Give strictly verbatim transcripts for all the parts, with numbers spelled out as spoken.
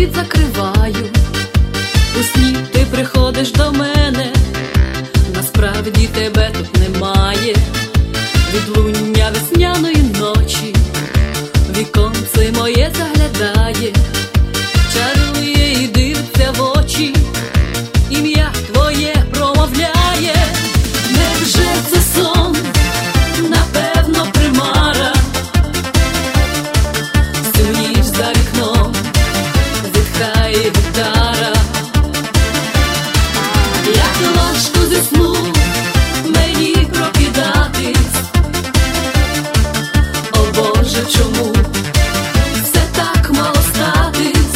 світ закриваю. У сні ти приходиш до мене, насправді тебе тут немає. Відлуння весняної ночі віконце моє заглядає, чарує і дивиться в очі, ім'я твоє промовляє. Невже це сон? Напевно, примара. Всю ніч за вікном зітхає гітара. Як важко зі сну мені прокидатись. О Боже, чому все так мало статись?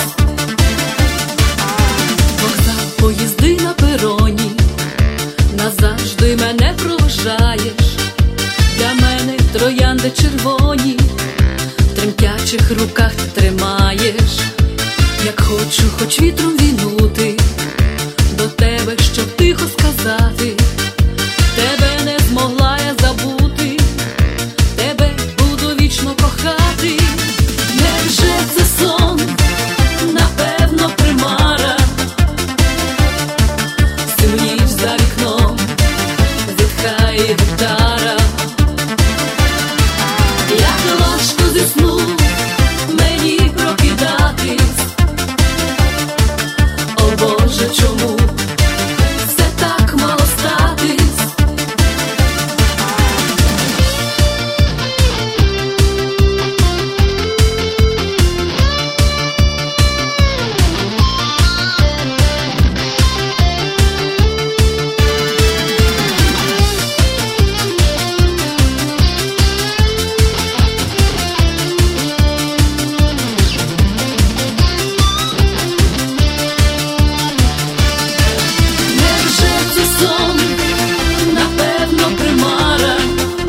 Вокзал, поїзди на пероні, назавжди мене проважаєш. Для мене троянди червоні, в тремтячих руках ти тримаєш. Як хочу, хоч вітром війнути, до тебе, щоб тихо сказати. Тебе не змогла я забути, тебе буду вічно кохати. Невже це сон? Напевно, примара. Всю ніч за вікном зітхає гітара. Як важко зі сну мені прокидатись. О Боже, чому все так мало статись? Сон, напевно, примара.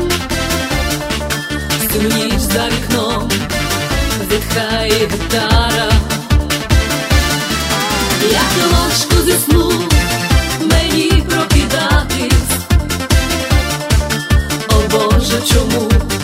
Всю ніч за вікном зітхає гітара. Як важко зі сну мені прокидатись. О Боже, чому